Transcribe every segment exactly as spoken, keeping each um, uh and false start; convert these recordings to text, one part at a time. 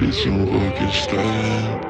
Bitchin' fucking style.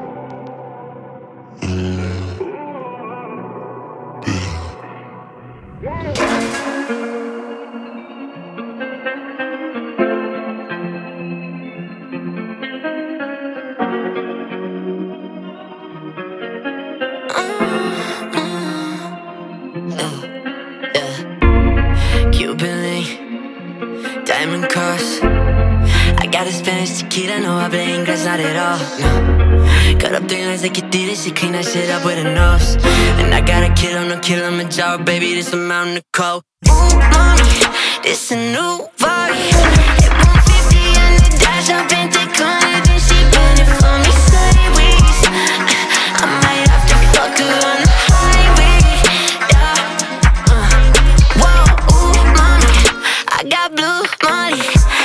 Cuban link, diamond cross. I got a Spanish tequila, no habla inglés, not at all, no. Cut up three lines like you did it, she clean that shit up with a nose. And I got a kilo, no kill, I'm a jar, baby, this a mountain of coke. Ooh, mommy, this a new body. Hit one fifty on the dash, I've been thick on it, then she bend it for me sideways. I might have to fuck her on the highway, yeah. uh. Whoa, ooh, mommy, I got blue money.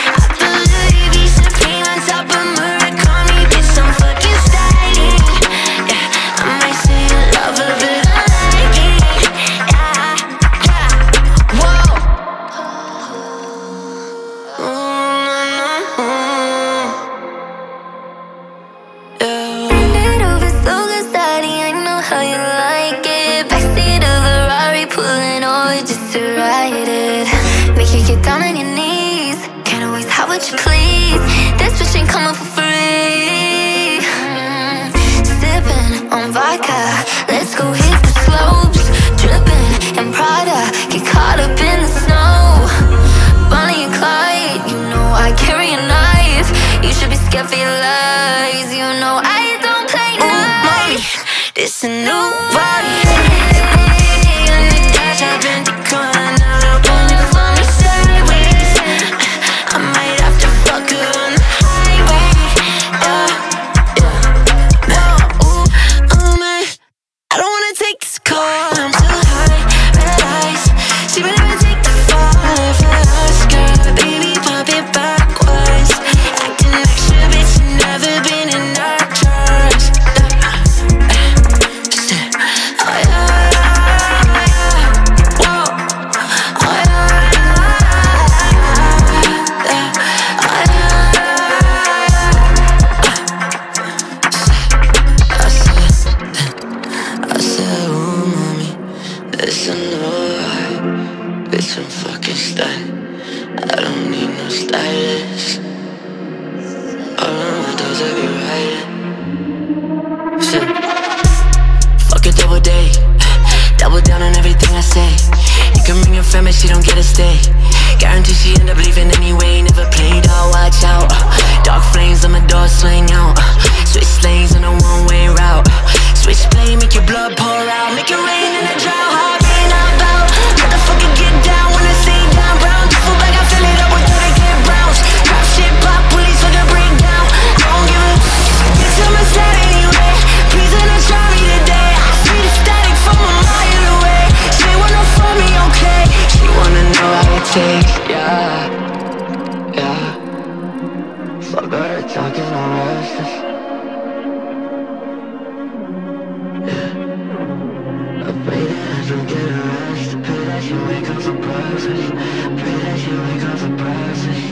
How you like it? Backseat of a Ferrari, pulling over just to ride it. Make you get down on your knees. Can't always have what you please. This bitch ain't coming for free. mm. Sipping on vodka, let's go hit the slopes. Dripping in Prada, get caught up in the snow. Bonnie and Clyde, you know I carry a knife. You should be scared for your lies. You know I don't play nice. It's a new body. On the dash, I've been declining. Now pull it for me sideways. I might have to fuck her on the highway. Yeah, yeah. Whoa, ooh, oh man, I don't wanna take this call. I'm too high, red eyes. She would never take the fall for us, girl. Baby, pop it backwards. Acting extra, bitch, you never been in our charge. It's a new it's some fucking style. I don't need no stylist. All of my doors I be riding. Shit. Fuck a double day. Double down on everything I say. You can bring your family, she don't get a stay. Guarantee she end up leaving anyway. Never played out, watch out. Dark flames on my door swing out. Switch lanes on a one-way route. Switchblade, make your blood pour out. Make it rain in the drought. Hard rain out loud. Motherfucker get down when I say down. Brown duffel bag, I fill it up with thirty K browns. Drop shit, pop, police fucking break down. I don't give a bitch, I'm a slut anyway. Please don't try me today. I see the static from a mile away. She wanna fuck me, okay. She wanna know how it tastes, yeah, yeah. Fuck all that talking, I'm restless. Pray that you get arrested. Pray that you wake up for breakfast. Pray that you wake up for breakfast.